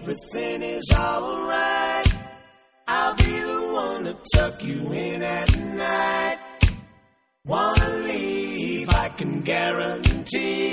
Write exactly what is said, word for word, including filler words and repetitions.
everything is alright. I'll be the one to tuck you in at night. Wanna leave, I can guarantee